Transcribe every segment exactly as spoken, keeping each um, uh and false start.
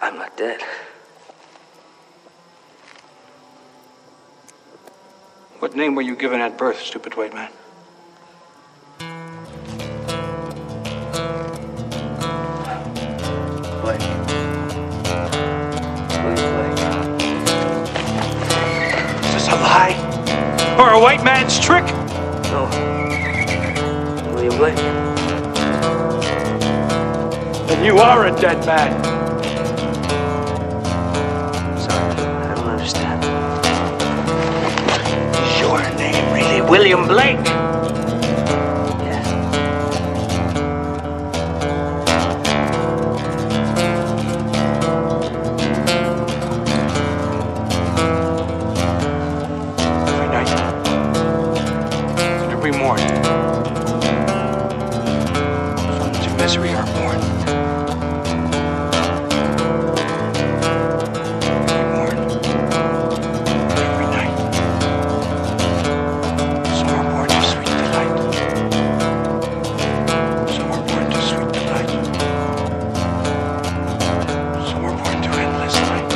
I'm not dead. What name were you given at birth, stupid white man? Blake. William Blake. Is this a lie? Or a white man's trick? No. William Blake. Then you are a dead man. Sorry, I don't understand. Is your name really William Blake? Yes. Every night. And every morning. Sons of misery are born. Every morning. Every night. Some are born to sweet delight. Some are born to sweet delight. Some are born to endless light.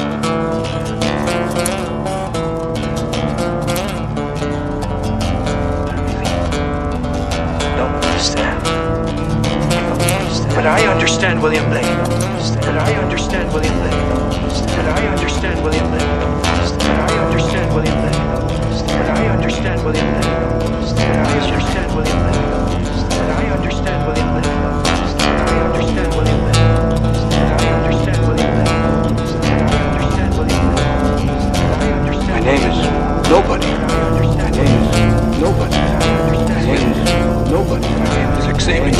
Don't understand. Don't understand. But I understand William Blake. understand. But I understand William Blake. But I understand William Blake. But I understand William Blake. But I understand William Blake. But I understand William Blake. But I understand William Blake. But I understand William Blake. But I understand William Blake. But I understand William Blake. My name is Nobody. My name is Nobody. My name is Nobody. My name is Xavier.